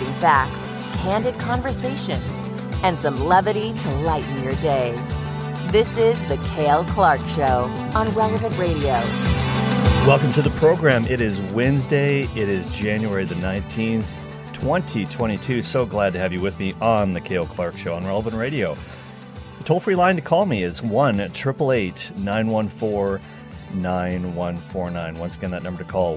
Fascinating facts, candid conversations, and some levity to lighten your day. This is The Cale Clark Show on Relevant Radio. Welcome to the program. It is Wednesday. It is January the 19th, 2022. So glad to have you with me on The Cale Clark Show on Relevant Radio. The toll-free line to call me is 1-888-914-9149. Once again, that number to call,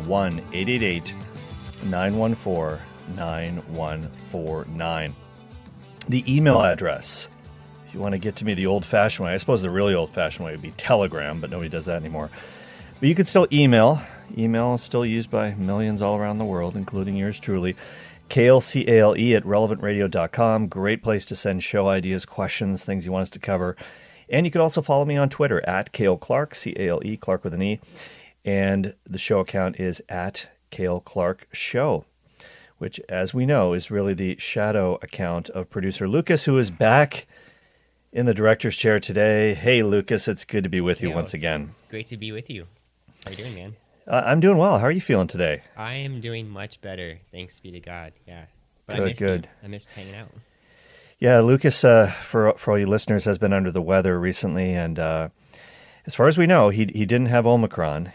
1-888-914-9149. The email address, if you want to get to me the old-fashioned way, I suppose the really old-fashioned way would be Telegram, but nobody does that anymore. But you could still email. Email is still used by millions all around the world, including yours truly. Cale, C-A-L-E, at relevantradio.com. Great place to send show ideas, questions, things you want us to cover. And you could also follow me on Twitter, at Cale Clark, C-A-L-E, Clark with an E. And the show account is at Cale Clark Show, which, as we know, is really the shadow account of producer Lucas, who is back in the director's chair today. Hey, Lucas, it's good to be with you once again. It's great to be with you. How are you doing, man? I'm doing well. How are you feeling today? I am doing much better, thanks be to God. Yeah, but Good. I missed hanging out. Yeah, Lucas, for all you listeners, has been under the weather recently, and as far as we know, he didn't have Omicron.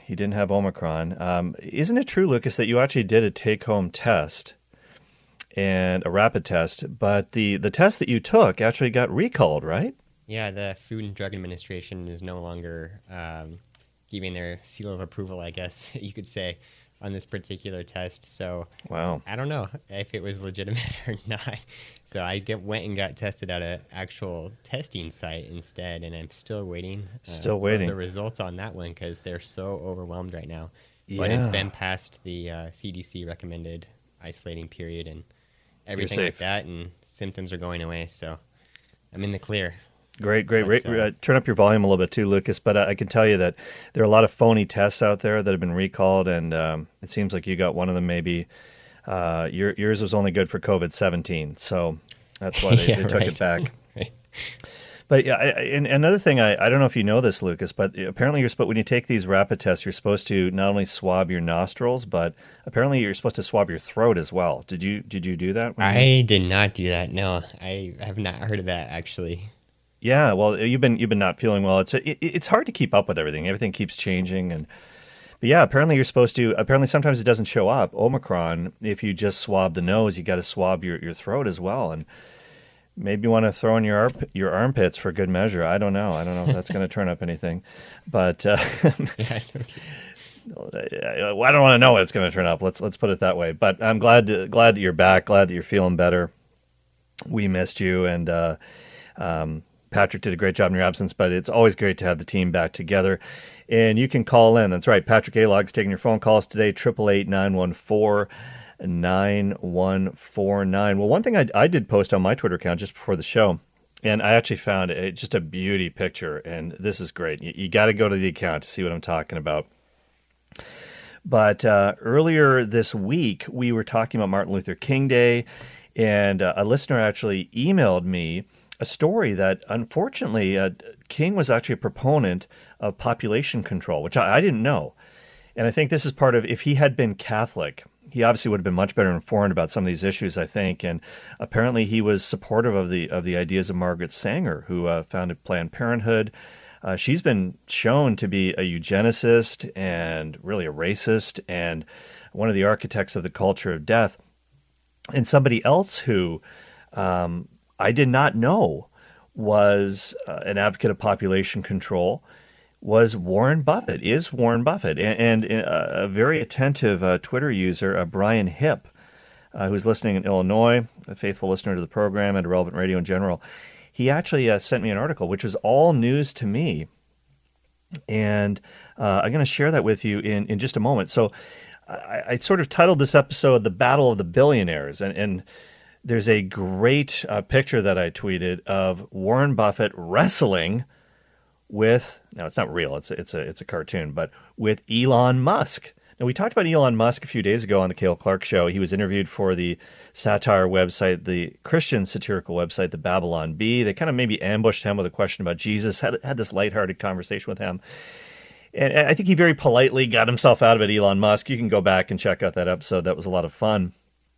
Isn't it true, Lucas, that you actually did a take-home test and a rapid test, but the test that you took actually got recalled, right? Yeah, the Food and Drug Administration is no longer giving their seal of approval, I guess you could say, on this particular test. So wow, I don't know if it was legitimate or not. So I went and got tested at an actual testing site instead, and I'm still waiting. For the results on that one because they're so overwhelmed right now. Yeah. But it's been past the CDC recommended isolating period and everything like that, and symptoms are going away. So I'm in the clear. Great. Turn up your volume a little bit too, Lucas, but I can tell you that there are a lot of phony tests out there that have been recalled, and it seems like you got one of them maybe. Yours was only good for COVID-17, so that's why they took it back. Right. But yeah, and another thing, I don't know if you know this, Lucas, but apparently when you take these rapid tests, you're supposed to not only swab your nostrils, but apparently you're supposed to swab your throat as well. Did you do that? I did not do that. No, I have not heard of that actually. Yeah, well, you've been not feeling well. It's hard to keep up with everything. Everything keeps changing, but yeah, apparently you're supposed to. Apparently, sometimes it doesn't show up. Omicron, if you just swab the nose, you got to swab your throat as well, and maybe you want to throw in your armpits for good measure. I don't know if that's going to turn up anything, but I don't want to know what it's going to turn up. Let's put it that way. But I'm glad that you're back. Glad that you're feeling better. We missed you, and Patrick did a great job in your absence, but it's always great to have the team back together. And you can call in. That's right. Patrick Alog's taking your phone calls today, 888-914-9149. Well, one thing I did post on my Twitter account just before the show, and I actually found it just a beauty picture, and this is great. You got to go to the account to see what I'm talking about. But earlier this week, we were talking about Martin Luther King Day, and a listener actually emailed me a story that, unfortunately, King was actually a proponent of population control, which I didn't know. And I think this is part of, if he had been Catholic, he obviously would have been much better informed about some of these issues, I think. And apparently he was supportive of the ideas of Margaret Sanger, who founded Planned Parenthood. She's been shown to be a eugenicist and really a racist and one of the architects of the culture of death. And somebody else who I did not know was an advocate of population control was Warren Buffett, and a very attentive Twitter user, Brian Hipp, who's listening in Illinois, a faithful listener to the program and to Relevant Radio in general. He actually sent me an article, which was all news to me, and I'm going to share that with you in just a moment. So I sort of titled this episode "The Battle of the Billionaires," and there's a great picture that I tweeted of Warren Buffett wrestling with, now it's not real, it's a cartoon, but with Elon Musk. Now, we talked about Elon Musk a few days ago on the Cale Clark Show. He was interviewed for the satire website, the Christian satirical website, the Babylon Bee. They kind of maybe ambushed him with a question about Jesus, had this lighthearted conversation with him. And I think he very politely got himself out of it, Elon Musk. You can go back and check out that episode. That was a lot of fun.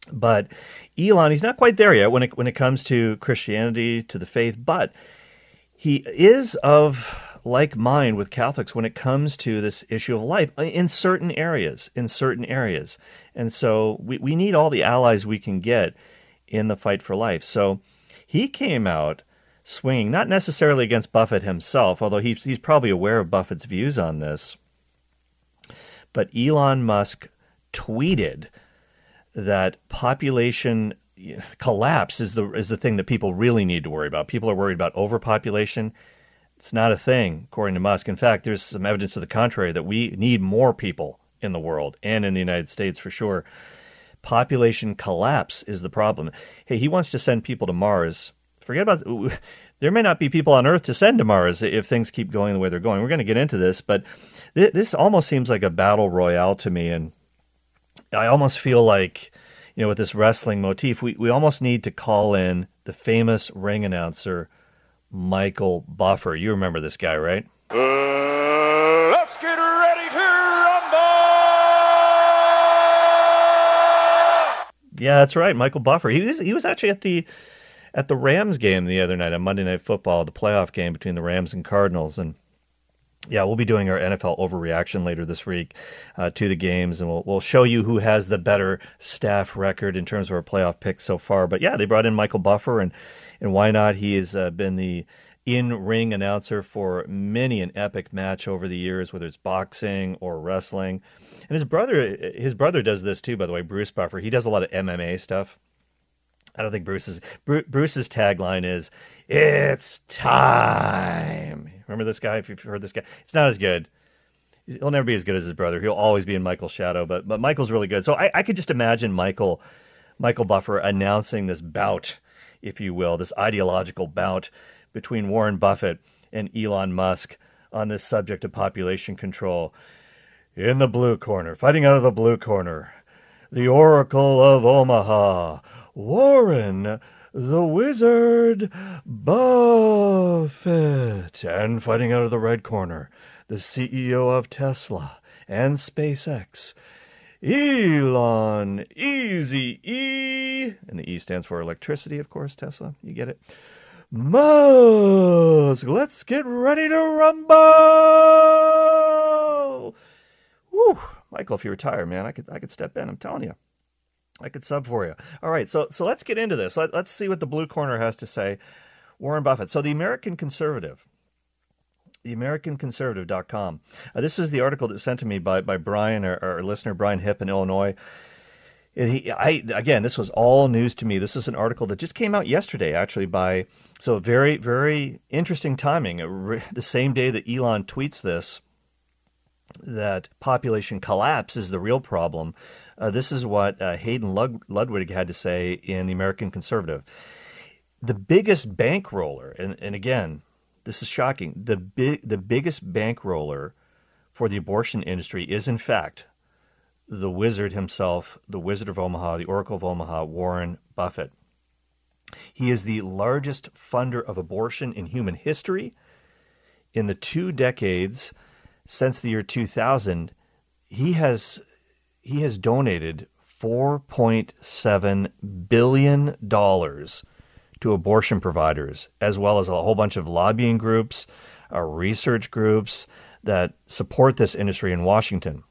But Elon, he's not quite there yet when it comes to Christianity, to the faith, but he is of like mind with Catholics when it comes to this issue of life in certain areas. And so we need all the allies we can get in the fight for life. So he came out swinging, not necessarily against Buffett himself, although he's probably aware of Buffett's views on this. But Elon Musk tweeted that population collapse is the thing that people really need to worry about. People are worried about overpopulation. It's not a thing, according to Musk. In fact, there's some evidence to the contrary that we need more people in the world and in the United States for sure. Population collapse is the problem. Hey, he wants to send people to Mars. Forget about there may not be people on Earth to send to Mars if things keep going the way they're going. We're going to get into this, but this almost seems like a battle royale to me, and I almost feel like, with this wrestling motif, we almost need to call in the famous ring announcer, Michael Buffer. You remember this guy, right? Let's get ready to rumble! Yeah, that's right, Michael Buffer. He was actually at the Rams game the other night on Monday Night Football, the playoff game between the Rams and Cardinals, and yeah, we'll be doing our NFL overreaction later this week to the games, and we'll show you who has the better staff record in terms of our playoff picks so far. But yeah, they brought in Michael Buffer, and why not? He has been the in-ring announcer for many an epic match over the years, whether it's boxing or wrestling. And his brother does this too, by the way, Bruce Buffer. He does a lot of MMA stuff. I don't think Bruce's tagline is, "It's time." Remember this guy? If you've heard this guy, it's not as good. He'll never be as good as his brother. He'll always be in Michael's shadow, but Michael's really good. So I could just imagine Michael Buffer announcing this bout, if you will, this ideological bout between Warren Buffett and Elon Musk on this subject of population control. In the blue corner, fighting out of the blue corner, the Oracle of Omaha, Warren the Wizard Buffett. And fighting out of the red corner, the CEO of Tesla and SpaceX, Elon Easy-E. And the E stands for electricity, of course, Tesla. You get it. Musk. Let's get ready to rumble. Woo. Michael, if you retire, man, I could step in. I'm telling you. I could sub for you. All right, so let's get into this. Let's see what the blue corner has to say. Warren Buffett. So the American Conservative, theamericanconservative.com. This is the article that was sent to me by Brian, our listener, Brian Hipp in Illinois. Again, this was all news to me. This is an article that just came out yesterday, actually, so very, very interesting timing. The same day that Elon tweets this, that population collapse is the real problem. This is what Hayden Ludwig had to say in the American Conservative. The biggest bankroller, and again, this is shocking, the biggest bankroller for the abortion industry is, in fact, the wizard himself, the Wizard of Omaha, the Oracle of Omaha, Warren Buffett. He is the largest funder of abortion in human history. In the 2 decades since the year 2000, he has donated $4.7 billion to abortion providers, as well as a whole bunch of lobbying groups, research groups that support this industry in Washington.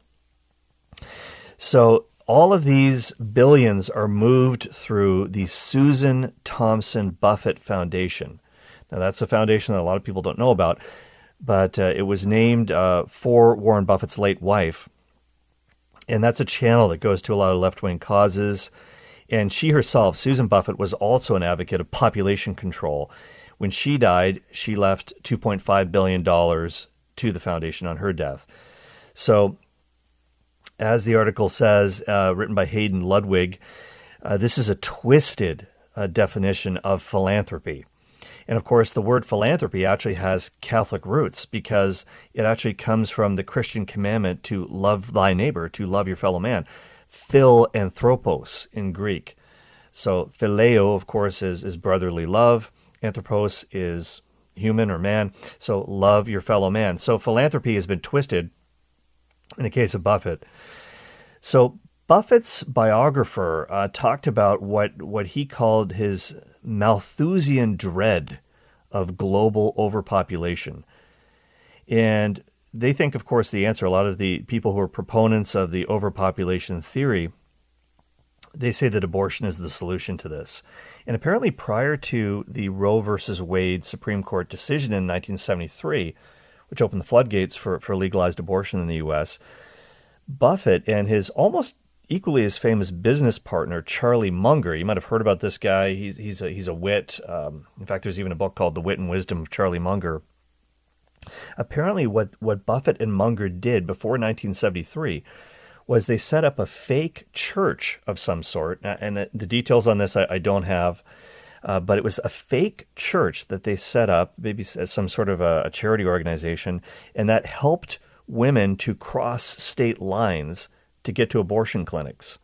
So all of these billions are moved through the Susan Thompson Buffett Foundation. Now, that's a foundation that a lot of people don't know about, but it was named for Warren Buffett's late wife. And that's a channel that goes to a lot of left-wing causes. And she herself, Susan Buffett, was also an advocate of population control. When she died, she left $2.5 billion to the foundation on her death. So, as the article says, written by Hayden Ludwig, this is a twisted definition of philanthropy. And of course, the word philanthropy actually has Catholic roots because it actually comes from the Christian commandment to love thy neighbor, to love your fellow man. Philanthropos in Greek. So phileo, of course, is brotherly love. Anthropos is human or man. So love your fellow man. So philanthropy has been twisted in the case of Buffett. So Buffett's biographer talked about what he called his Malthusian dread of global overpopulation. And they think, of course, the answer, a lot of the people who are proponents of the overpopulation theory, they say that abortion is the solution to this. And apparently prior to the Roe versus Wade Supreme Court decision in 1973, which opened the floodgates for legalized abortion in the U.S., Buffett and his almost equally as famous business partner, Charlie Munger, you might have heard about this guy. He's a wit. In fact, there's even a book called The Wit and Wisdom of Charlie Munger. Apparently what Buffett and Munger did before 1973 was they set up a fake church of some sort. And the details on this I don't have, but it was a fake church that they set up, maybe as some sort of a charity organization, and that helped women to cross state lines to get to abortion clinics.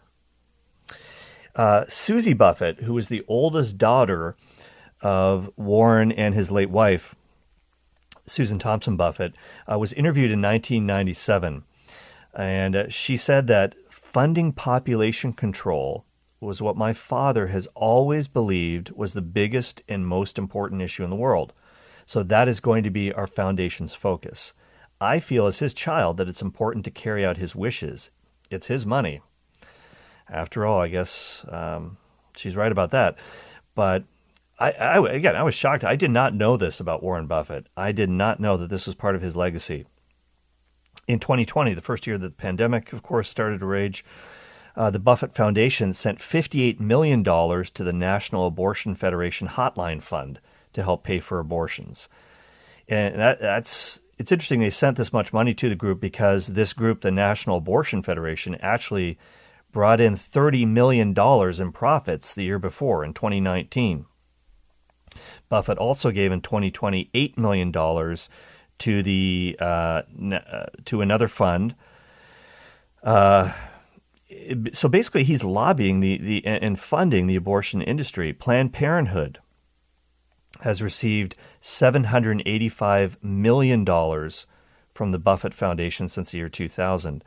Susie Buffett, who was the oldest daughter of Warren and his late wife, Susan Thompson Buffett, was interviewed in 1997. And she said that funding population control was what my father has always believed was the biggest and most important issue in the world. So that is going to be our foundation's focus. I feel as his child that it's important to carry out his wishes. It's his money. After all, I guess she's right about that. But I was shocked. I did not know this about Warren Buffett. I did not know that this was part of his legacy. In 2020, the first year that the pandemic, of course, started to rage, the Buffett Foundation sent $58 million to the National Abortion Federation Hotline Fund to help pay for abortions. And it's interesting they sent this much money to the group because this group, the National Abortion Federation, actually brought in $30 million in profits the year before, in 2019. Buffett also gave in 2020 $8 million to the to another fund. So basically, he's lobbying the and funding the abortion industry. Planned Parenthood has received $785 million from the Buffett Foundation since the year 2000.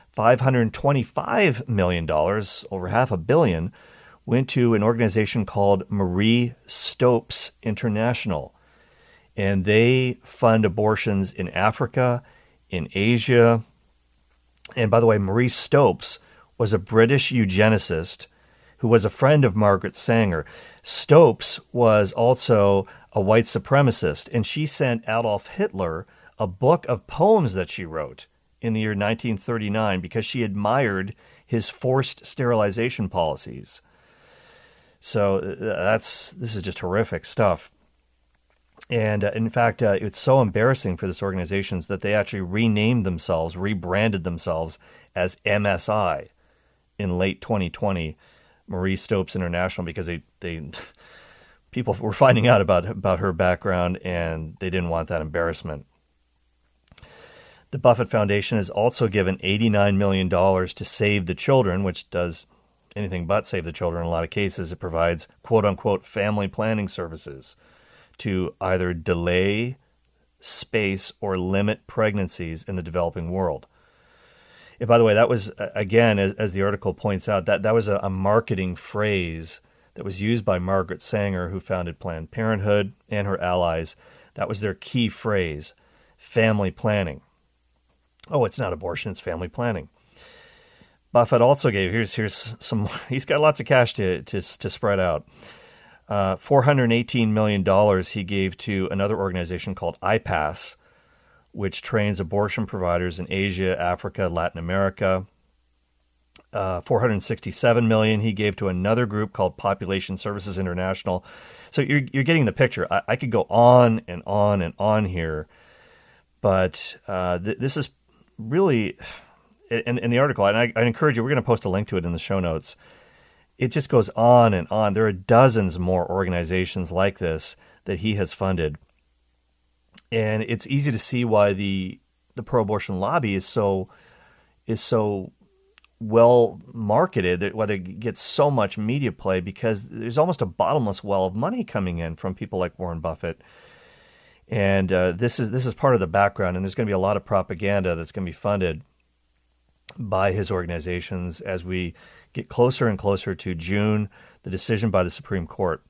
$525 million, over $500 million, went to an organization called Marie Stopes International. And they fund abortions in Africa, in Asia. And by the way, Marie Stopes was a British eugenicist who was a friend of Margaret Sanger. Stopes was also a white supremacist, and she sent Adolf Hitler a book of poems that she wrote in the year 1939 because she admired his forced sterilization policies. So this is just horrific stuff. And in fact, it's so embarrassing for this organization that they actually rebranded themselves as MSI in late 2020, Marie Stopes International, because they people were finding out about her background and they didn't want that embarrassment. The Buffett Foundation has also given $89 million to Save the Children, which does anything but save the children in a lot of cases. It provides quote-unquote family planning services to either delay, space, or limit pregnancies in the developing world. And by the way, that was, again, as the article points out, that was a marketing phrase that was used by Margaret Sanger, who founded Planned Parenthood, and her allies. That was their key phrase, family planning. Oh, it's not abortion, it's family planning. Buffett also gave, here's some, he's got lots of cash to spread out. $418 million he gave to another organization called IPASS, which trains abortion providers in Asia, Africa, Latin America. $467 million he gave to another group called Population Services International. So you're getting the picture. I could go on and on and on here, but this is really, in the article, and I encourage you, we're going to post a link to it in the show notes. It just goes on and on. There are dozens more organizations like this that he has funded. And it's easy to see why the pro-abortion lobby is so well marketed, why it gets so much media play, because there's almost a bottomless well of money coming in from people like Warren Buffett. And this is part of the background, and there's going to be a lot of propaganda that's going to be funded. by his organizations as we get closer and closer to June, the decision by the Supreme Court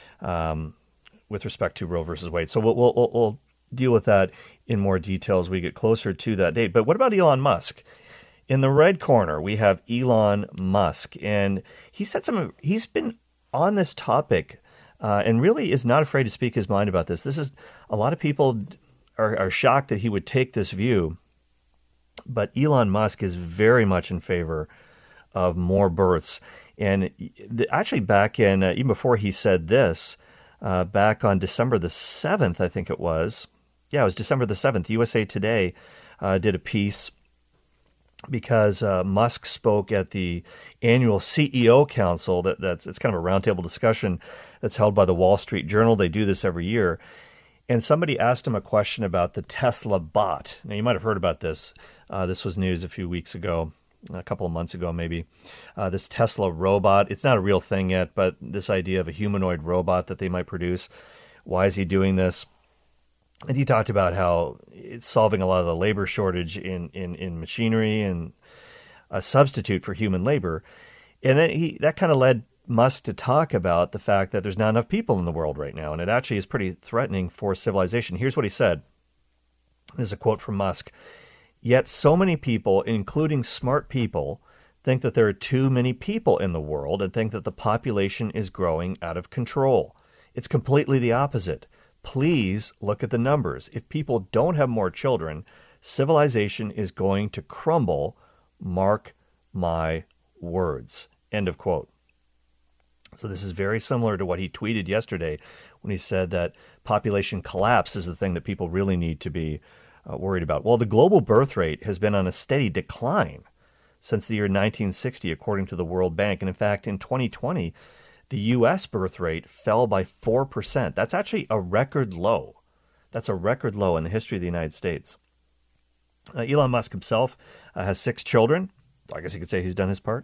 with respect to Roe versus Wade. So we'll deal with that in more detail as we get closer to that date. But what about Elon Musk? In the red corner, we have Elon Musk, and he's been on this topic and really is not afraid to speak his mind about this. A lot of people are shocked that he would take this view, but Elon Musk is very much in favor of more births. And actually back in, even before he said this, back on December the 7th, I think it was. Yeah, it was December the 7th. USA Today did a piece because Musk spoke at the annual CEO Council. It's kind of a roundtable discussion that's held by the Wall Street Journal. They do this every year. And somebody asked him a question about the Tesla bot. Now, you might have heard about this. This was news a few weeks ago, a couple of months ago maybe. This Tesla robot, it's not a real thing yet, but this idea of a humanoid robot that they might produce. Why is he doing this? And he talked about how it's solving a lot of the labor shortage in machinery and a substitute for human labor. And then that kind of led Musk to talk about the fact that there's not enough people in the world right now, and it actually is pretty threatening for civilization. Here's what he said. This is a quote from Musk. "Yet so many people, including smart people, think that there are too many people in the world and think that the population is growing out of control. It's completely the opposite. Please look at the numbers. If people don't have more children, civilization is going to crumble. Mark my words." End of quote. So this is very similar to what he tweeted yesterday when he said that population collapse is the thing that people really need to be worried about. Well, the global birth rate has been on a steady decline since the year 1960, according to the World Bank. And in fact, in 2020, the U.S. birth rate fell by 4%. That's actually a record low. That's a record low in the history of the United States. Elon Musk himself has 6 children. I guess you could say he's done his part.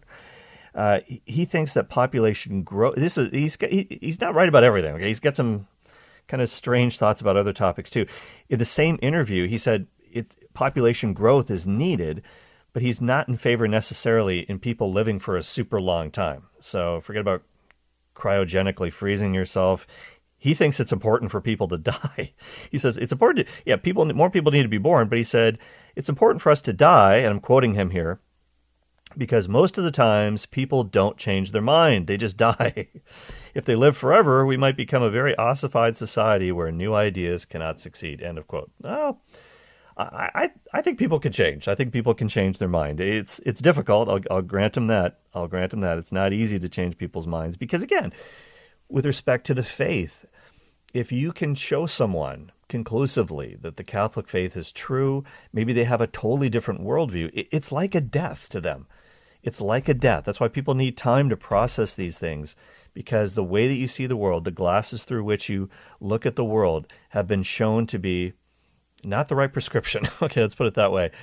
He thinks that population growth. He's not right about everything. Okay, he's got some kind of strange thoughts about other topics too. In the same interview, he said population growth is needed, but he's not in favor necessarily in people living for a super long time. So forget about cryogenically freezing yourself. He thinks it's important for people to die. He says it's important. More people need to be born, but he said it's important for us to die. And I'm quoting him here, because most of the times people don't change their mind. They just die. If they live forever, we might become a very ossified society where new ideas cannot succeed. End of quote. Well, I think people can change. I think people can change their mind. It's difficult. I'll grant him that. It's not easy to change people's minds because, again, with respect to the faith, if you can show someone conclusively that the Catholic faith is true, maybe they have a totally different worldview, it's like a death to them. It's like a death. That's why people need time to process these things, because the way that you see the world, the glasses through which you look at the world, have been shown to be not the right prescription. Okay, let's put it that way.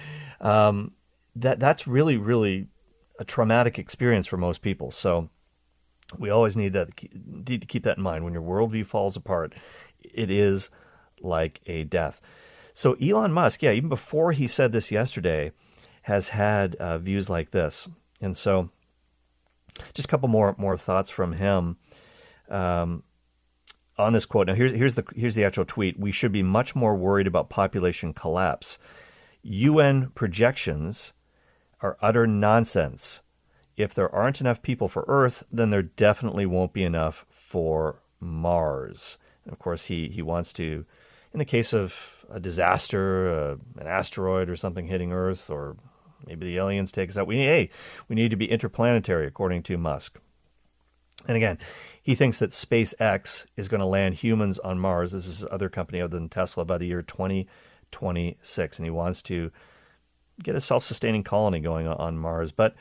That's really, really a traumatic experience for most people. So we always need to keep that in mind. When your worldview falls apart, it is like a death. So Elon Musk, even before he said this yesterday, has had views like this. And so just a couple more thoughts from him on this quote. Now, here's the actual tweet. "We should be much more worried about population collapse. UN projections are utter nonsense. If there aren't enough people for Earth, then there definitely won't be enough for Mars." And of course, he wants to, in the case of a disaster, an asteroid or something hitting Earth, or maybe the aliens take us out, we need to be interplanetary, according to Musk. And again, he thinks that SpaceX is going to land humans on Mars. This is other company other than Tesla, by the year 2026. And he wants to get a self-sustaining colony going on Mars. But,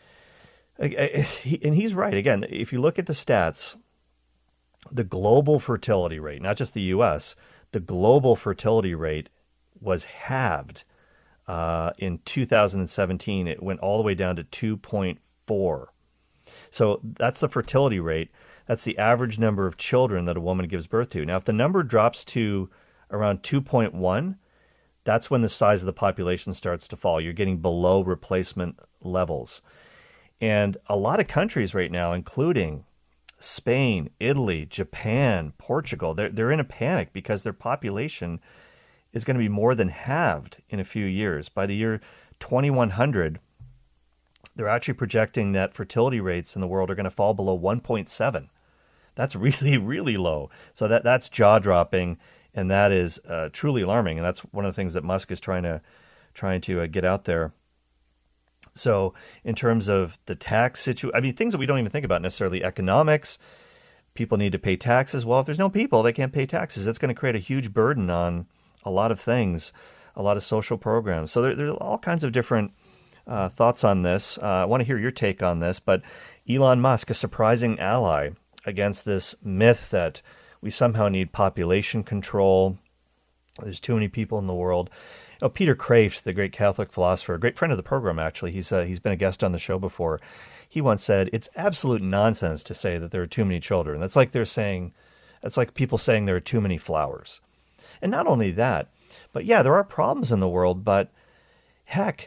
and he's right. Again, if you look at the stats, the global fertility rate, not just the U.S., the global fertility rate was halved in 2017. It went all the way down to 2.4. So that's the fertility rate. That's the average number of children that a woman gives birth to. Now, if the number drops to around 2.1, that's when the size of the population starts to fall. You're getting below replacement levels. And a lot of countries right now, including Spain, Italy, Japan, Portugal, they're in a panic because their population is going to be more than halved in a few years. By the year 2100, they're actually projecting that fertility rates in the world are going to fall below 1.7. That's really, really low. So that's jaw-dropping, and that is truly alarming. And that's one of the things that Musk is trying to get out there. So in terms of the tax situation, things that we don't even think about necessarily, economics, people need to pay taxes. Well, if there's no people, they can't pay taxes. That's going to create a huge burden on a lot of things, a lot of social programs. So there's all kinds of different thoughts on this. I want to hear your take on this, but Elon Musk, a surprising ally against this myth that we somehow need population control. There's too many people in the world. Peter Kreeft, the great Catholic philosopher, a great friend of the program, actually, he's been a guest on the show before. He once said, it's absolute nonsense to say that there are too many children. That's like people saying there are too many flowers. And not only that, but yeah, there are problems in the world, but heck,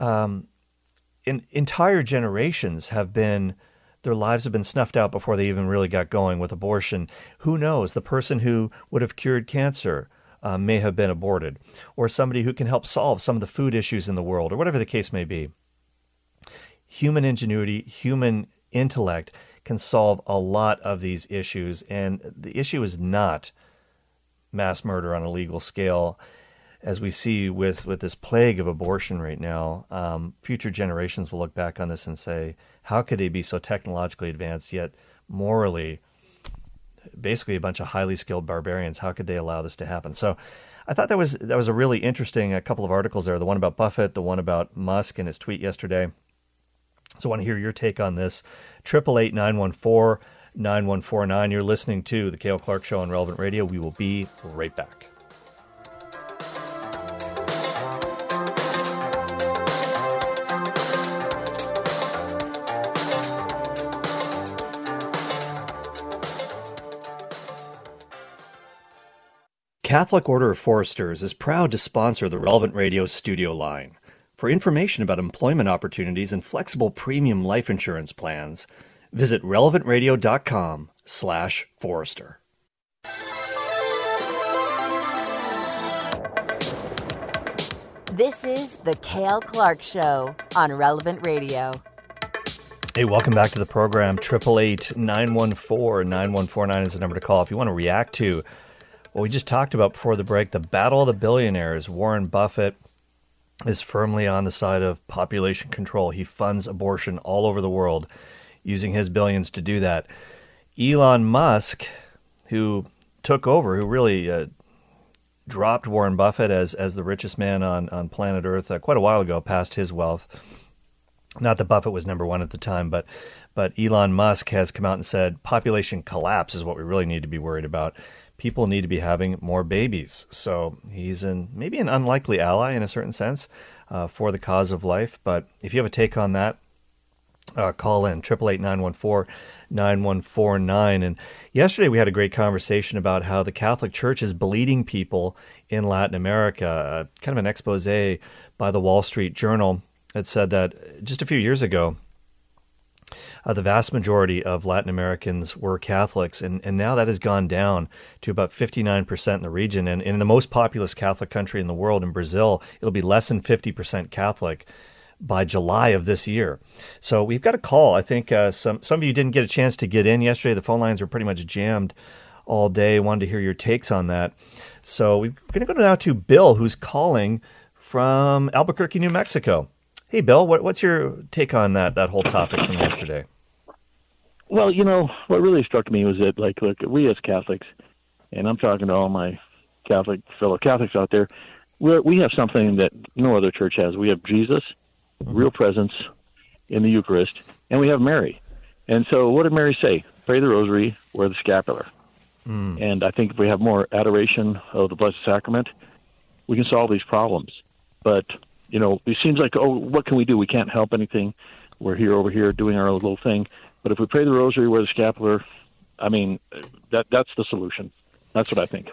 entire generations their lives have been snuffed out before they even really got going with abortion. Who knows? The person who would have cured cancer may have been aborted, or somebody who can help solve some of the food issues in the world, or whatever the case may be. Human ingenuity, human intellect can solve a lot of these issues, and the issue is not mass murder on a legal scale, as we see with this plague of abortion right now. Future generations will look back on this and say, how could they be so technologically advanced yet morally basically a bunch of highly skilled barbarians? How could they allow this to happen? So I thought that was a really interesting a couple of articles there, the one about Buffett, the one about Musk and his tweet yesterday. So I want to hear your take on this. 888-914-9149. You're listening to The Cale Clark Show on Relevant Radio. We will be right back. Catholic Order of Foresters is proud to sponsor the Relevant Radio studio line. For information about employment opportunities and flexible premium life insurance plans, visit relevantradio.com/Forester. This is The Cale Clark Show on Relevant Radio. Hey, welcome back to the program. 888-914-9149 is the number to call if you want to react to what we just talked about before the break, the battle of the billionaires. Warren Buffett is firmly on the side of population control. He funds abortion all over the world, using his billions to do that. Elon Musk, who took over, who really dropped Warren Buffett as the richest man on planet Earth quite a while ago, past his wealth. Not that Buffett was number one at the time, but Elon Musk has come out and said population collapse is what we really need to be worried about. People need to be having more babies. So he's maybe an unlikely ally in a certain sense for the cause of life. But if you have a take on that, call in 888-914-9149. And yesterday we had a great conversation about how the Catholic Church is bleeding people in Latin America. Kind of an expose by the Wall Street Journal that said that just a few years ago, the vast majority of Latin Americans were Catholics, and now that has gone down to about 59% in the region. And in the most populous Catholic country in the world, in Brazil, it'll be less than 50% Catholic by July of this year. So we've got a call. I think some of you didn't get a chance to get in yesterday. The phone lines were pretty much jammed all day. I wanted to hear your takes on that. So we're going to go now to Bill, who's calling from Albuquerque, New Mexico. Hey, Bill, what's your take on that whole topic from yesterday? Well, what really struck me was that, look, we as Catholics, and I'm talking to all my fellow Catholics out there, we have something that no other church has. We have Jesus, real presence in the Eucharist, and we have Mary. And so what did Mary say? Pray the rosary, wear the scapular. And I think if we have more adoration of the Blessed Sacrament, we can solve these problems. But, it seems like, what can we do? We can't help anything. We're over here doing our little thing. But if we pray the rosary, wear the scapular, that's the solution. That's what I think.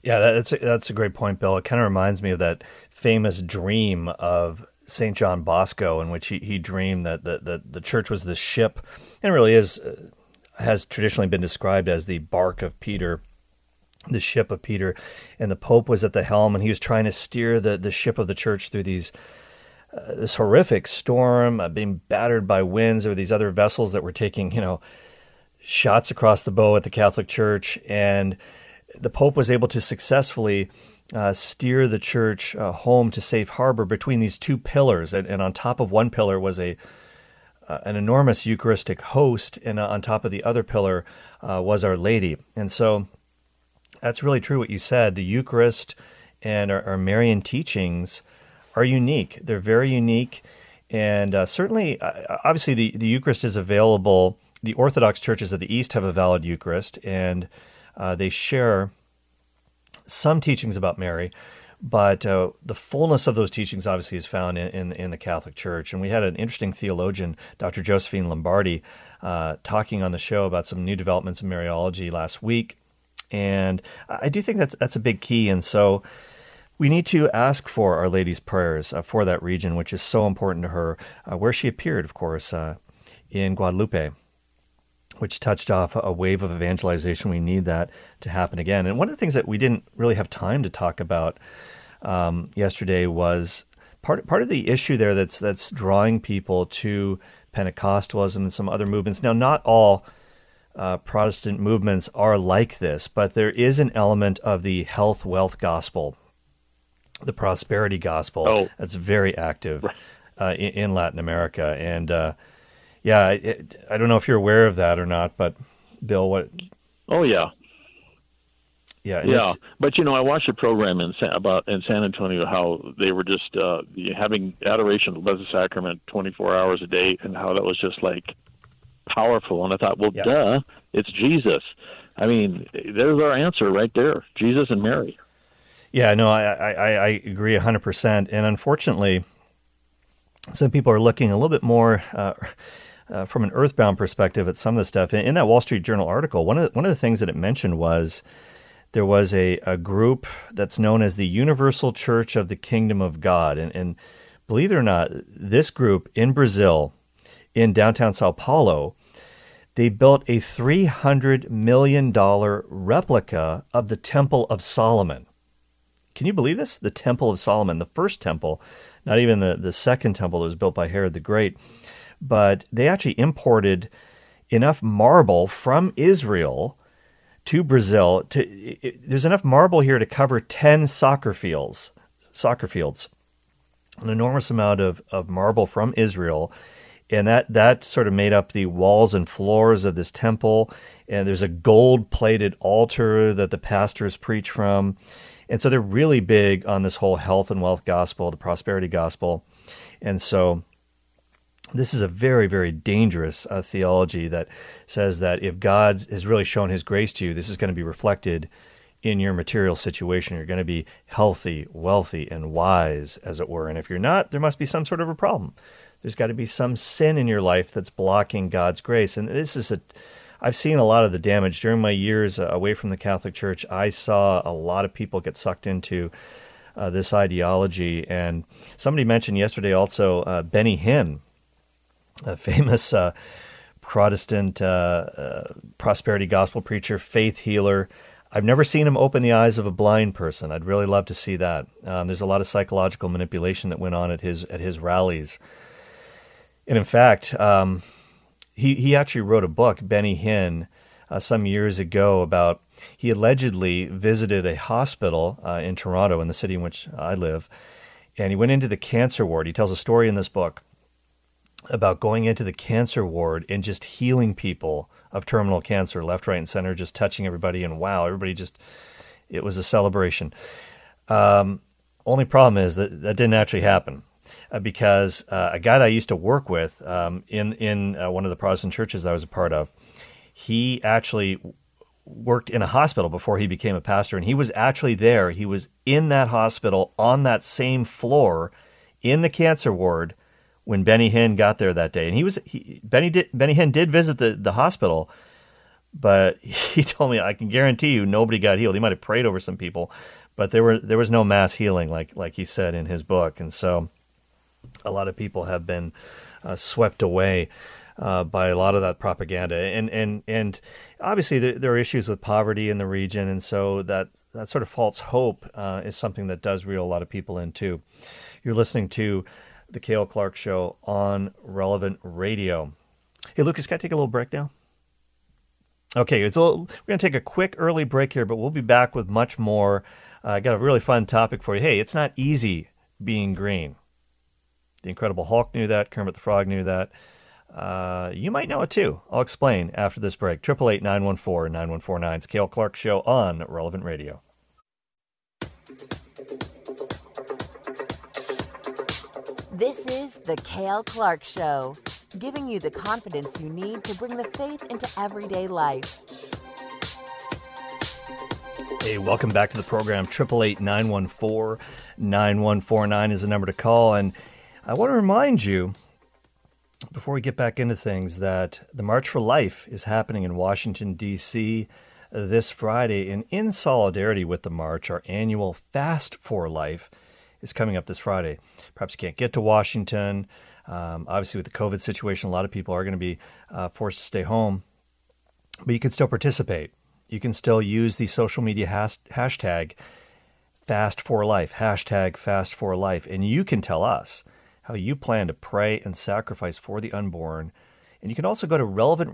Yeah, that's a great point, Bill. It kind of reminds me of that famous dream of St. John Bosco, in which he dreamed that the church was the ship, and it really has traditionally been described as the bark of Peter, the ship of Peter, and the Pope was at the helm, and he was trying to steer the ship of the church through this horrific storm, being battered by winds. There were these other vessels that were taking, shots across the bow at the Catholic Church, and the Pope was able to successfully steer the church home to safe harbor between these two pillars, and on top of one pillar was an enormous Eucharistic host, and on top of the other pillar was Our Lady. And so that's really true what you said. The Eucharist and our Marian teachings are unique. They're very unique, and certainly, obviously, the Eucharist is available. The Orthodox churches of the East have a valid Eucharist, and they share some teachings about Mary, but the fullness of those teachings obviously is found in the Catholic Church. And we had an interesting theologian, Dr. Josephine Lombardi, talking on the show about some new developments in Mariology last week, and I do think that's a big key. And so we need to ask for Our Lady's prayers for that region, which is so important to her, where she appeared, of course, in Guadalupe, which touched off a wave of evangelization. We need that to happen again. And one of the things that we didn't really have time to talk about yesterday was part of the issue there that's drawing people to Pentecostalism and some other movements. Now, not all Protestant movements are like this, but there is an element of the health, wealth gospel, the prosperity gospel, that's very active in Latin America. And I don't know if you're aware of that or not, but Bill, what? Oh, yeah. Yeah. But, I watched a program in San Antonio, how they were just having adoration of the Blessed Sacrament 24 hours a day, and how that was just like powerful. And I thought, duh, it's Jesus. I mean, there's our answer right there, Jesus and Mary. Yeah, no, I agree 100%. And unfortunately, some people are looking a little bit more from an earthbound perspective at some of the stuff. In that Wall Street Journal article, one of the things that it mentioned was there was a group that's known as the Universal Church of the Kingdom of God. And believe it or not, this group in Brazil, in downtown Sao Paulo, they built a $300 million replica of the Temple of Solomon. Can you believe this? The Temple of Solomon, the first temple, not even the second temple that was built by Herod the Great. But they actually imported enough marble from Israel to Brazil. There's enough marble here to cover 10 soccer fields. An enormous amount of marble from Israel. And that sort of made up the walls and floors of this temple. And there's a gold-plated altar that the pastors preach from. And so they're really big on this whole health and wealth gospel, the prosperity gospel. And so this is a very, very dangerous theology that says that if God has really shown his grace to you, this is going to be reflected in your material situation. You're going to be healthy, wealthy, and wise, as it were. And if you're not, there must be some sort of a problem. There's got to be some sin in your life that's blocking God's grace. And I've seen a lot of the damage. During my years away from the Catholic Church, I saw a lot of people get sucked into this ideology. And somebody mentioned yesterday also Benny Hinn, a famous Protestant prosperity gospel preacher, faith healer. I've never seen him open the eyes of a blind person. I'd really love to see that. There's a lot of psychological manipulation that went on at his rallies. And in fact, he actually wrote a book, Benny Hinn, some years ago about, he allegedly visited a hospital in Toronto, in the city in which I live, and he went into the cancer ward. He tells a story in this book about going into the cancer ward and just healing people of terminal cancer, left, right, and center, just touching everybody, and wow, it was a celebration. Only problem is that didn't actually happen. Because a guy that I used to work with in one of the Protestant churches I was a part of, he actually worked in a hospital before he became a pastor, and he was actually there. He was in that hospital on that same floor in the cancer ward when Benny Hinn got there that day. And Benny Hinn did visit the hospital, but he told me, I can guarantee you nobody got healed. He might have prayed over some people, but there was no mass healing like he said in his book. And so a lot of people have been swept away by a lot of that propaganda. And obviously there are issues with poverty in the region, and so that sort of false hope is something that does reel a lot of people in too. You're listening to The Cale Clark Show on Relevant Radio. Hey, Lucas, can I take a little break now? Okay, we're going to take a quick early break here, but we'll be back with much more. I got a really fun topic for you. Hey, it's not easy being green. The Incredible Hulk knew that. Kermit the Frog knew that. You might know it too. I'll explain after this break. 888-914-9149. It's Cale Clark Show on Relevant Radio. This is the Cale Clark Show, giving you the confidence you need to bring the faith into everyday life. Hey, welcome back to the program. 888-914-9149 is the number to call. And I want to remind you, before we get back into things, that the March for Life is happening in Washington, D.C. this Friday. And in solidarity with the march, our annual Fast for Life is coming up this Friday. Perhaps you can't get to Washington. Obviously, with the COVID situation, a lot of people are going to be forced to stay home. But you can still participate. You can still use the social media hashtag Fast4Life, hashtag Fast4Life. And you can tell us how you plan to pray and sacrifice for the unborn. And you can also go to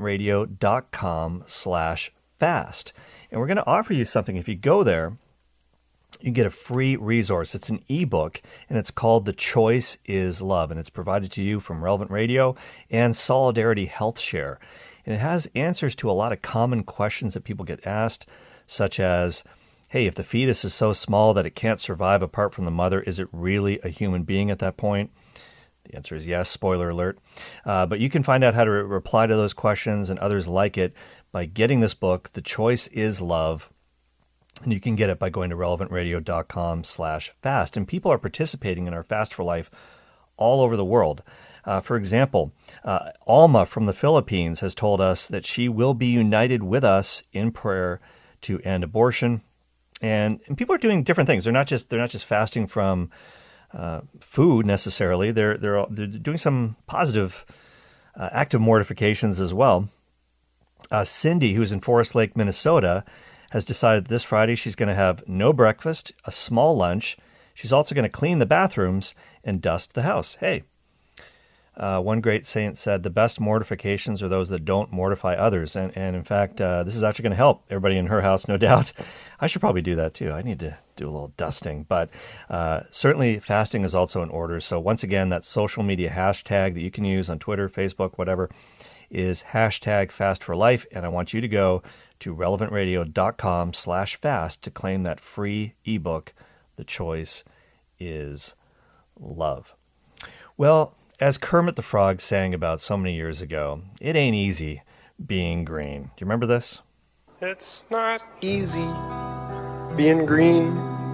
relevantradio.com/fast. And we're going to offer you something. If you go there, you get a free resource. It's an ebook, and it's called The Choice is Love, and it's provided to you from Relevant Radio and Solidarity Health Share. And it has answers to a lot of common questions that people get asked, such as, hey, if the fetus is so small that it can't survive apart from the mother, is it really a human being at that point? The answer is yes, spoiler alert. But you can find out how to reply to those questions and others like it by getting this book, The Choice is Love. And you can get it by going to relevantradio.com/fast. And people are participating in our Fast for Life all over the world. For example, Alma from the Philippines has told us that she will be united with us in prayer to end abortion. And people are doing different things. They're not just fasting from food necessarily. They're doing some positive active mortifications as well. Cindy, who's in Forest Lake, Minnesota, has decided this Friday she's going to have no breakfast, a small lunch. She's also going to clean the bathrooms and dust the house. Hey, one great saint said, the best mortifications are those that don't mortify others. And in fact, this is actually going to help everybody in her house, no doubt. I should probably do that too. I need to do a little dusting. But certainly fasting is also in order. So once again, that social media hashtag that you can use on Twitter, Facebook, whatever, is hashtag Fast4Life. And I want you to go to relevantradio.com/fast to claim that free ebook, The Choice is Love. Well, as Kermit the Frog sang about so many years ago, it ain't easy being green. Do you remember this? It's not easy being green,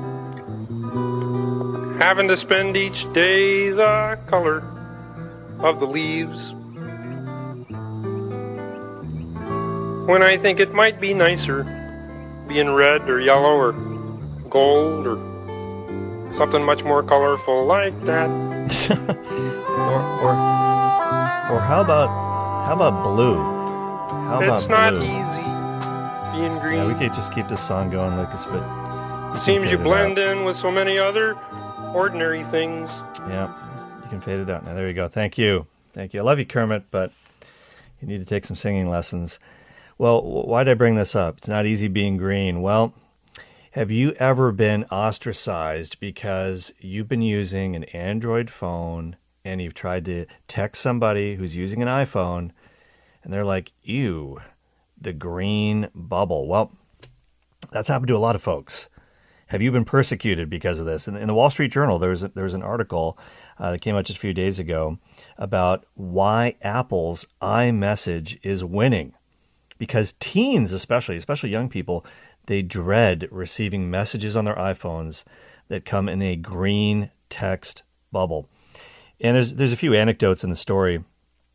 having to spend each day the color of the leaves, when I think it might be nicer being red or yellow or gold or something much more colorful like that. or how about blue? It's not easy being green. Yeah, we could just keep this song going, Lucas, but seems you blend in with so many other ordinary things. Yeah, you can fade it out. Now there you go. Thank you. I love you, Kermit, but you need to take some singing lessons. Well, why did I bring this up? It's not easy being green. Well, have you ever been ostracized because you've been using an Android phone and you've tried to text somebody who's using an iPhone and they're like, ew, the green bubble? Well, that's happened to a lot of folks. Have you been persecuted because of this? In the Wall Street Journal, there was an article that came out just a few days ago about why Apple's iMessage is winning. Because teens, especially young people, they dread receiving messages on their iPhones that come in a green text bubble. And there's a few anecdotes in the story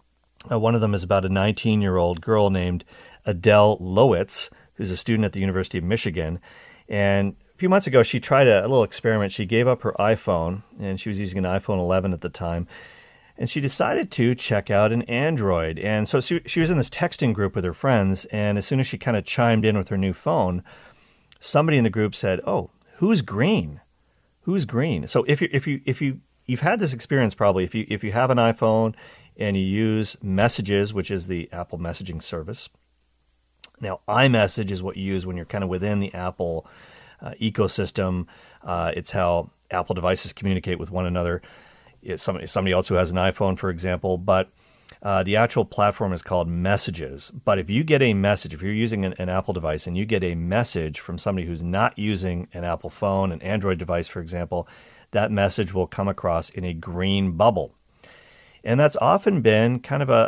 One of them is about a 19-year-old girl named Adele Lowitz, who's a student at the University of Michigan. And a few months ago, she tried a little experiment. She gave up her iPhone, and she was using an iPhone 11 at the time. And she decided to check out an Android. And so she was in this texting group with her friends, and as soon as she kind of chimed in with her new phone, somebody in the group said, "Oh, who's green? Who's green?" So you've had this experience probably, if you have an iPhone and you use Messages, which is the Apple messaging service. Now, iMessage is what you use when you're kind of within the Apple ecosystem. It's how Apple devices communicate with one another. It's somebody else who has an iPhone, for example, but the actual platform is called Messages. But if you get a message, if you're using an Apple device and you get a message from somebody who's not using an Apple phone, an Android device, for example, that message will come across in a green bubble. And that's often been kind of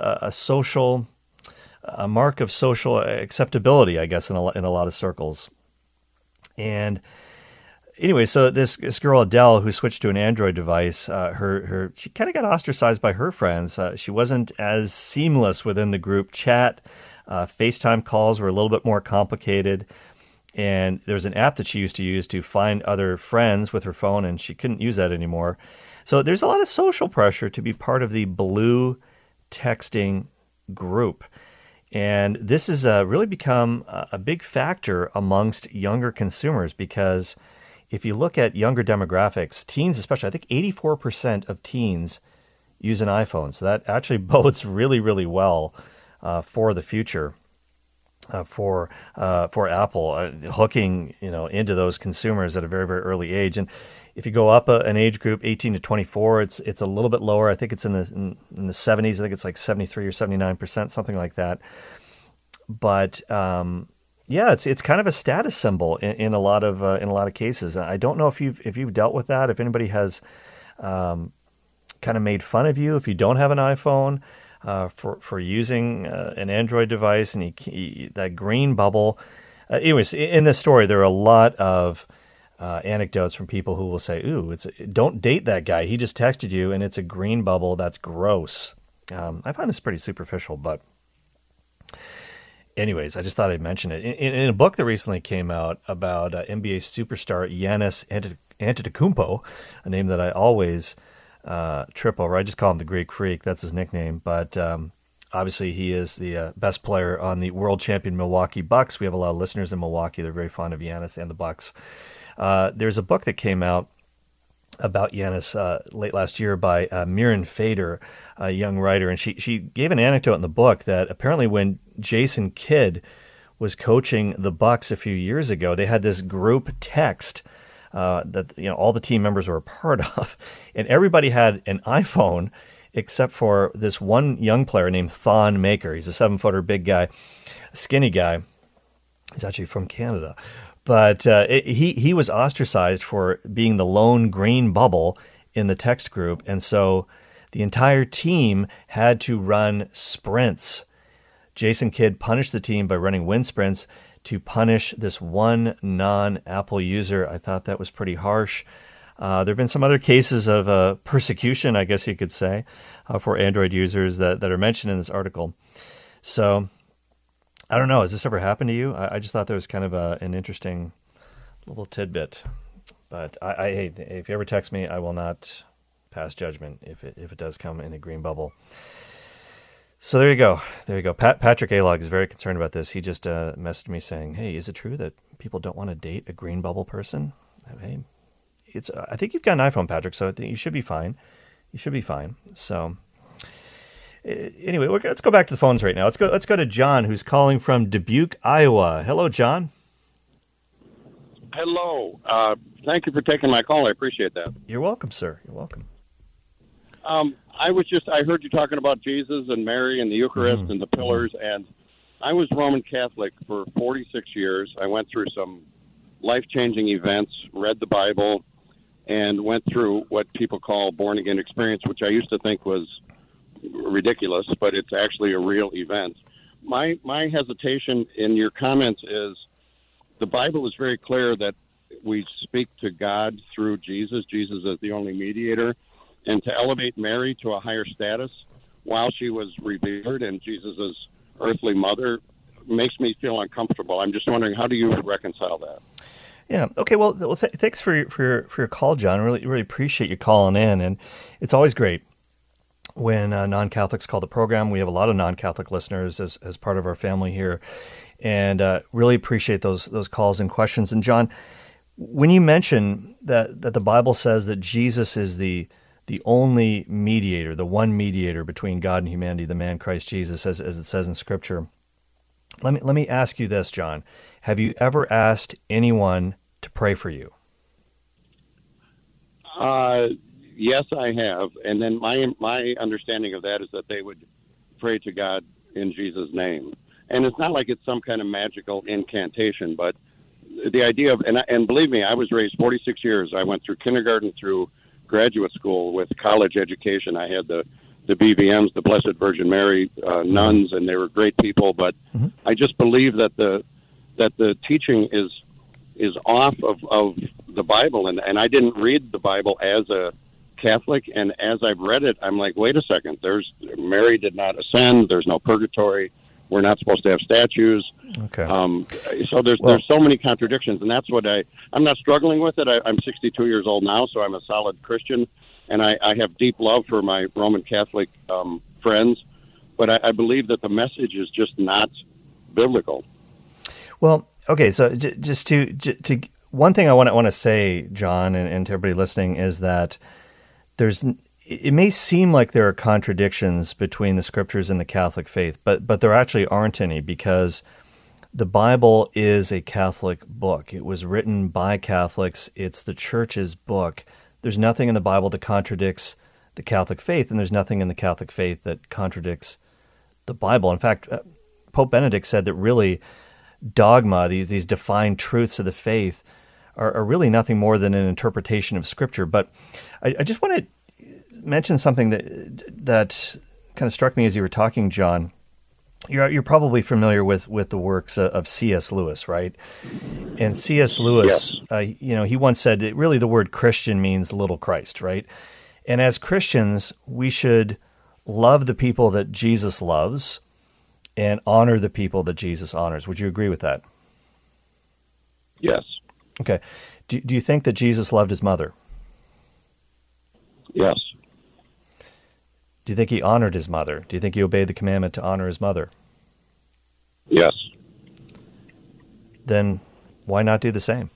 a mark of social acceptability, I guess, in a lot of circles. And anyway, so this girl Adele, who switched to an Android device, she kind of got ostracized by her friends. She wasn't as seamless within the group chat. FaceTime calls were a little bit more complicated. And there was an app that she used to use to find other friends with her phone, and she couldn't use that anymore. So there's a lot of social pressure to be part of the blue texting group. And this has really become a big factor amongst younger consumers, because if you look at younger demographics, teens especially, I think 84% of teens use an iPhone. So that actually bodes really, really well for the future. For Apple, hooking into those consumers at a very, very early age. And if you go up an age group, 18 to 24, it's a little bit lower. I think it's in the 70s. I think it's like 73 or 79%, something like that. But it's kind of a status symbol in a lot of cases. I don't know if you've dealt with that. If anybody has kind of made fun of you if you don't have an iPhone. For using an Android device, and that green bubble. Anyways, in this story, there are a lot of anecdotes from people who will say, "Ooh, don't date that guy. He just texted you, and it's a green bubble. That's gross." I find this pretty superficial, but anyways, I just thought I'd mention it. In a book that recently came out about NBA superstar Giannis Antetokounmpo, a name that I always trip over. I just call him the Greek Freak. That's his nickname. But obviously he is the best player on the world champion Milwaukee Bucks. We have a lot of listeners in Milwaukee. They're very fond of Giannis and the Bucks. There's a book that came out about Giannis late last year by Miran Fader, a young writer. And she gave an anecdote in the book that apparently when Jason Kidd was coaching the Bucks a few years ago, they had this group text that all the team members were a part of, and everybody had an iPhone except for this one young player named Thon Maker. He's a 7-footer, big guy, skinny guy. He's actually from Canada, but he was ostracized for being the lone green bubble in the text group, and so the entire team had to run sprints. Jason Kidd punished the team by running wind sprints to punish this one non-Apple user. I thought that was pretty harsh. There have been some other cases of persecution, I guess you could say, for Android users that are mentioned in this article. So, I don't know. Has this ever happened to you? I just thought that was kind of an interesting little tidbit. But if you ever text me, I will not pass judgment if it does come in a green bubble. So there you go. Patrick Alog is very concerned about this. He just messaged me saying, "Hey, is it true that people don't want to date a green bubble person?" Hey, I think you've got an iPhone, Patrick, so I think you should be fine. You should be fine. So anyway, let's go back to the phones right now. Let's go to John, who's calling from Dubuque, Iowa. Hello, John. Hello. Thank you for taking my call. I appreciate that. You're welcome, sir. You're welcome. I heard you talking about Jesus and Mary and the Eucharist and the pillars, and I was Roman Catholic for 46 years. I went through some life-changing events, read the Bible, and went through what people call born-again experience, which I used to think was ridiculous, but it's actually a real event. My hesitation in your comments is the Bible is very clear that we speak to God through Jesus. Jesus is the only mediator. And to elevate Mary to a higher status, while she was revered and Jesus' earthly mother makes me feel uncomfortable. I'm just wondering, how do you reconcile that? Yeah. Okay. Well, thanks for your call, John. Really appreciate you calling in, and it's always great when non-Catholics call the program. We have a lot of non-Catholic listeners as part of our family here, and really appreciate those calls and questions. And John, when you mention that the Bible says that Jesus is the only mediator, the one mediator between God and humanity, the man Christ Jesus, as it says in Scripture, let me ask you this, John. Have you ever asked anyone to pray for you? Yes, I have. And then my understanding of that is that they would pray to God in Jesus' name. And it's not like it's some kind of magical incantation, but the idea of, and believe me, I was raised 46 years. I went through kindergarten through graduate school with college education. I had the BVMs, the Blessed Virgin Mary nuns, and they were great people. But I just believe that the teaching is off of the Bible, and I didn't read the Bible as a Catholic, and as I've read it, I'm like, wait a second. Mary did not ascend. There's no purgatory. We're not supposed to have statues. Okay. So there's so many contradictions, and that's what I'm not struggling with it. I'm 62 years old now, so I'm a solid Christian, and I have deep love for my Roman Catholic friends, but I believe that the message is just not biblical. Well, okay, so just to one thing I want to say, John, and to everybody listening, is that it may seem like there are contradictions between the Scriptures and the Catholic faith, but there actually aren't any, because the Bible is a Catholic book. It was written by Catholics. It's the Church's book. There's nothing in the Bible that contradicts the Catholic faith, and there's nothing in the Catholic faith that contradicts the Bible. In fact, Pope Benedict said that really dogma, these defined truths of the faith, are really nothing more than an interpretation of Scripture. But I just want to mention something that kind of struck me as you were talking, John. You're probably familiar with the works of C.S. Lewis, right? And C.S. Lewis, yes. He once said that really the word Christian means little Christ, right? And as Christians, we should love the people that Jesus loves and honor the people that Jesus honors. Would you agree with that? Yes. Okay. Do you think that Jesus loved his mother? Yes. Do you think he honored his mother? Do you think he obeyed the commandment to honor his mother? Yes. Then why not do the same?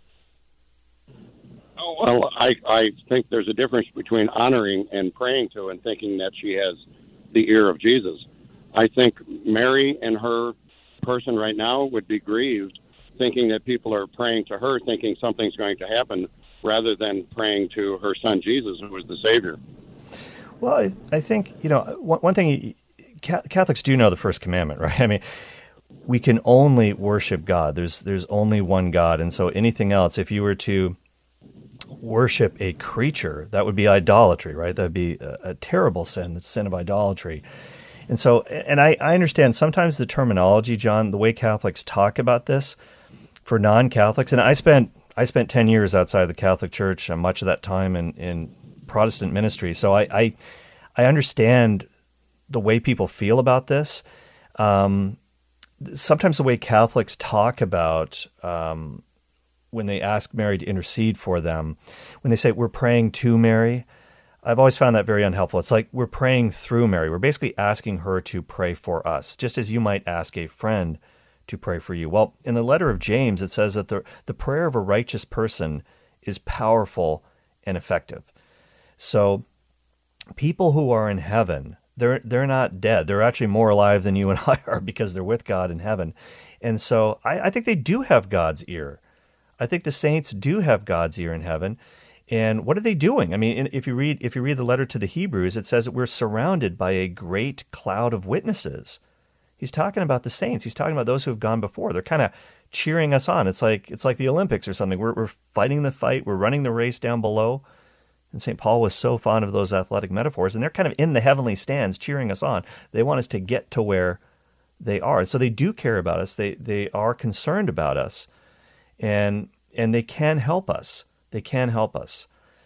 Oh, well, I think there's a difference between honoring and praying to and thinking that she has the ear of Jesus. I think Mary and her person right now would be grieved thinking that people are praying to her, thinking something's going to happen, rather than praying to her son Jesus, who was the Savior. Well, I think, one thing, Catholics do know the first commandment, right? I mean, we can only worship God. There's only one God. And so anything else, if you were to worship a creature, that would be idolatry, right? That would be a terrible sin, the sin of idolatry. And so, and I understand sometimes the terminology, John, the way Catholics talk about this, for non-Catholics, and I spent 10 years outside of the Catholic Church, and much of that time in Protestant ministry. So I understand the way people feel about this. Sometimes the way Catholics talk about when they ask Mary to intercede for them, when they say we're praying to Mary, I've always found that very unhelpful. It's like we're praying through Mary. We're basically asking her to pray for us, just as you might ask a friend to pray for you. Well, in the letter of James, it says that the prayer of a righteous person is powerful and effective. So people who are in heaven, they're not dead. They're actually more alive than you and I are, because they're with God in heaven. And so I think they do have God's ear. I think the saints do have God's ear in heaven. And what are they doing? I mean, if you read the letter to the Hebrews, it says that we're surrounded by a great cloud of witnesses. He's talking about the saints. He's talking about those who have gone before. They're kind of cheering us on. It's like the Olympics or something. We're fighting the fight. We're running the race down below. And St. Paul was so fond of those athletic metaphors, and they're kind of in the heavenly stands cheering us on. They want us to get to where they are. So they do care about us. They are concerned about us, and they can help us. They can help us.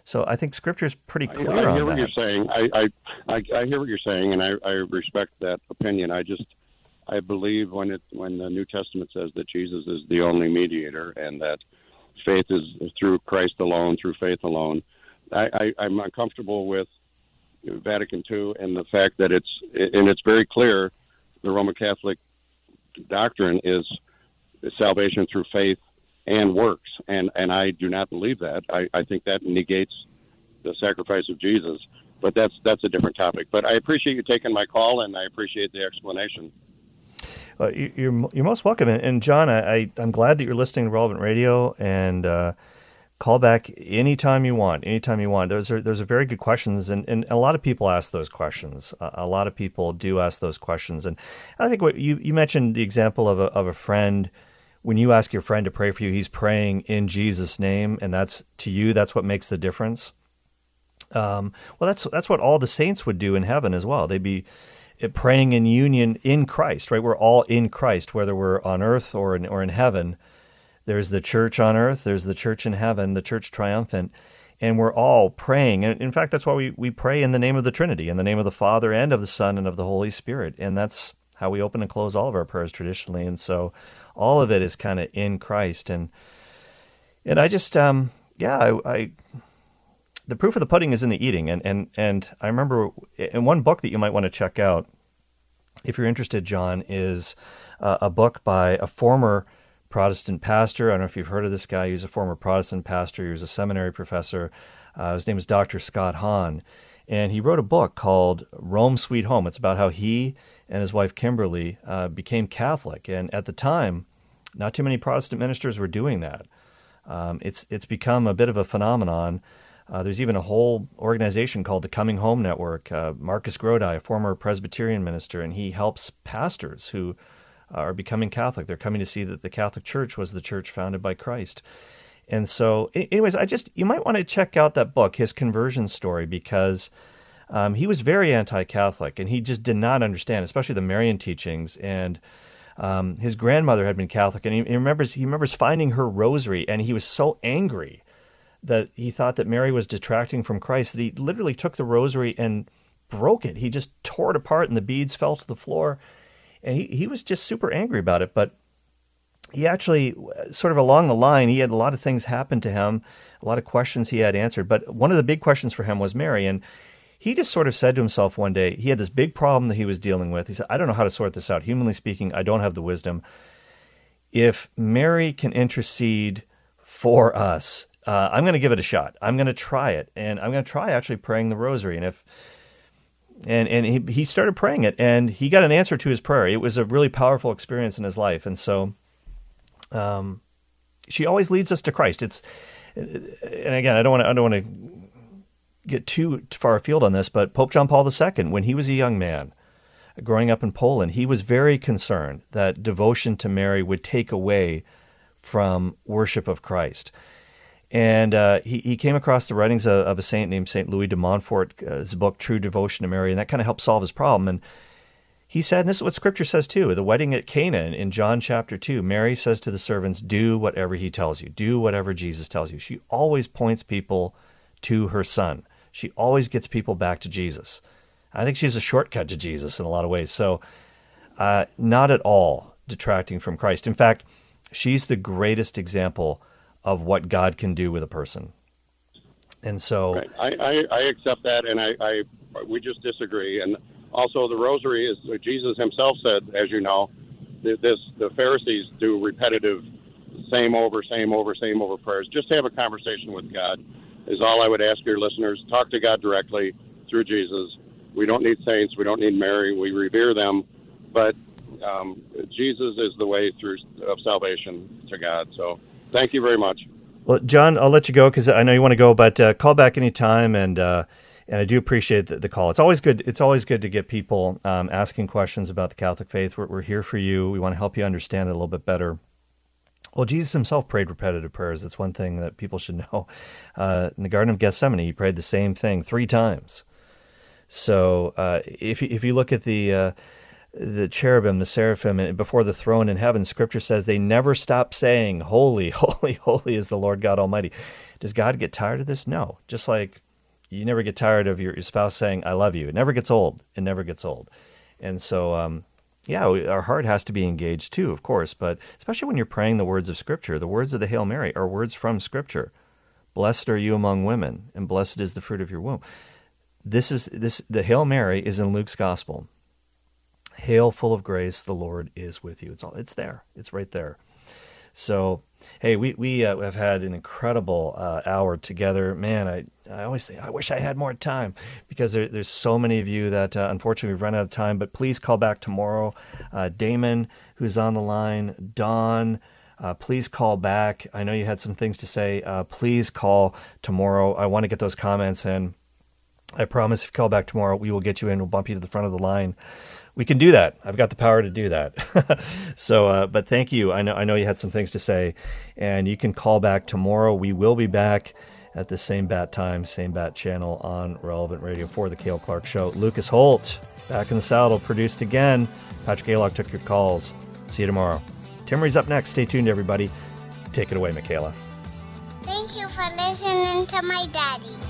So I think Scripture is pretty clear on that. I hear what you're saying. I hear what you're saying, and I respect that opinion. I believe when the New Testament says that Jesus is the only mediator and that faith is through Christ alone, through faith alone. I'm uncomfortable with Vatican II and the fact that it's very clear the Roman Catholic doctrine is salvation through faith and works, and I do not believe that. I think that negates the sacrifice of Jesus, but that's a different topic. But I appreciate you taking my call, and I appreciate the explanation. Well, you're most welcome. And John, I'm glad that you're listening to Relevant Radio, and call back anytime you want. Those are very good questions, and a lot of people ask those questions. A lot of people do ask those questions, and I think what you mentioned the example of a friend. When you ask your friend to pray for you, he's praying in Jesus' name, and that's what makes the difference. Well, that's what all the saints would do in heaven as well. They'd be praying in union in Christ, right? We're all in Christ, whether we're on earth or in heaven. There's the church on earth, there's the church in heaven, the church triumphant, and we're all praying. And in fact, that's why we pray in the name of the Trinity, in the name of the Father and of the Son and of the Holy Spirit. And that's how we open and close all of our prayers traditionally. And so all of it is kind of in Christ. And I just, the proof of the pudding is in the eating. And I remember in one book that you might want to check out, if you're interested, John, is a book by a former Protestant pastor. I don't know if you've heard of this guy. He was a former Protestant pastor. He was a seminary professor. His name is Dr. Scott Hahn. And he wrote a book called Rome, Sweet Home. It's about how he and his wife Kimberly became Catholic. And at the time, not too many Protestant ministers were doing that. It's become a bit of a phenomenon. There's even a whole organization called the Coming Home Network. Marcus Grodi, a former Presbyterian minister, and he helps pastors who are becoming Catholic. They're coming to see that the Catholic Church was the church founded by Christ. And so, anyways, you might want to check out that book, his conversion story, because he was very anti-Catholic, and he just did not understand, especially the Marian teachings. And his grandmother had been Catholic, and he remembers finding her rosary, and he was so angry that he thought that Mary was detracting from Christ that he literally took the rosary and broke it. He just tore it apart, and the beads fell to the floor. And he was just super angry about it. But he actually, sort of along the line, he had a lot of things happen to him, a lot of questions he had answered. But one of the big questions for him was Mary. And he just sort of said to himself one day, he had this big problem that he was dealing with. He said, I don't know how to sort this out. Humanly speaking, I don't have the wisdom. If Mary can intercede for us, I'm going to give it a shot. I'm going to try it. And I'm going to try actually praying the rosary. And he started praying it, and he got an answer to his prayer. It was a really powerful experience in his life. And so she always leads us to Christ. And again, I don't want to get too far afield on this, but Pope John Paul II, when he was a young man growing up in Poland, he was very concerned that devotion to Mary would take away from worship of Christ. And he came across the writings of a saint named St. Louis de Montfort, his book, True Devotion to Mary, and that kind of helped solve his problem. And he said, and this is what Scripture says too, the wedding at Cana in John chapter 2, Mary says to the servants, do whatever he tells you. Do whatever Jesus tells you. She always points people to her son. She always gets people back to Jesus. I think she's a shortcut to Jesus in a lot of ways. So not at all detracting from Christ. In fact, she's the greatest example of what God can do with a person. And so right. I accept that, and we just disagree. And also the rosary is, Jesus himself said, as you know, the Pharisees do repetitive same over prayers. Just have a conversation with God is all I would ask your listeners. Talk to God directly through Jesus. We don't need saints. We don't need Mary. We revere them. But Jesus is the way of salvation to God. So thank you very much. Well, John, I'll let you go because I know you want to go, but call back anytime, and I do appreciate the call. It's always good. It's always good to get people asking questions about the Catholic faith. We're here for you. We want to help you understand it a little bit better. Well, Jesus himself prayed repetitive prayers. That's one thing that people should know. In the Garden of Gethsemane, he prayed the same thing 3 times. So if you look at the the cherubim, the seraphim before the throne in heaven, Scripture says they never stop saying, holy, holy, holy is the Lord God Almighty. Does God get tired of this? No. Just like you never get tired of your spouse saying, I love you. It never gets old. It never gets old. And so, our heart has to be engaged too, of course, but especially when you're praying the words of Scripture, the words of the Hail Mary are words from Scripture. Blessed are you among women, and blessed is the fruit of your womb. The Hail Mary is in Luke's Gospel. Hail, full of grace, the Lord is with you. It's there. It's right there. So, hey, we have had an incredible hour together. Man, I always think, I wish I had more time, because there's so many of you that unfortunately we've run out of time. But please call back tomorrow. Damon, who's on the line, Dawn, please call back. I know you had some things to say. Please call tomorrow. I want to get those comments in. I promise if you call back tomorrow, we will get you in. We'll bump you to the front of the line. We can do that. I've got the power to do that. So, but thank you. I know you had some things to say, and you can call back tomorrow. We will be back at the same bat time, same bat channel on Relevant Radio for the Cale Clark Show. Lucas Holt, back in the saddle, produced again. Patrick Aylock took your calls. See you tomorrow. Timmery's up next. Stay tuned, everybody. Take it away, Michaela. Thank you for listening to my daddy.